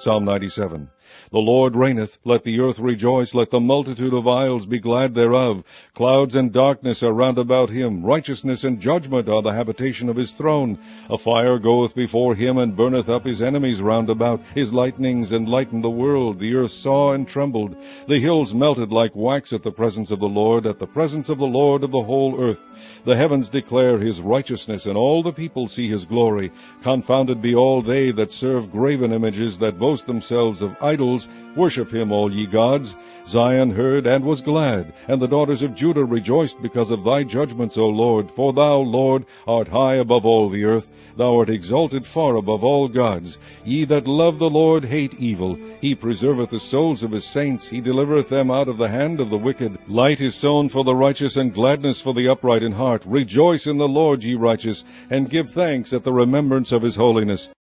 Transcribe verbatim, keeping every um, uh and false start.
Psalm ninety-seven. The Lord reigneth, let the earth rejoice, let the multitude of isles be glad thereof. Clouds and darkness are round about him, righteousness and judgment are the habitation of his throne. A fire goeth before him, and burneth up his enemies round about. His lightnings enlightened the world, the earth saw and trembled. The hills melted like wax at the presence of the Lord, at the presence of the Lord of the whole earth. The heavens declare his righteousness, and all the people see his glory. Confounded be all they that serve graven images, that boast themselves of idols. Worship him, all ye gods. Zion heard and was glad, and the daughters of Judah rejoiced because of thy judgments, O Lord. For thou, Lord, art high above all the earth. Thou art exalted far above all gods. Ye that love the Lord hate evil. He preserveth the souls of his saints. He delivereth them out of the hand of the wicked. Light is sown for the righteous, and gladness for the upright in heart. Rejoice in the Lord, ye righteous, and give thanks at the remembrance of his holiness.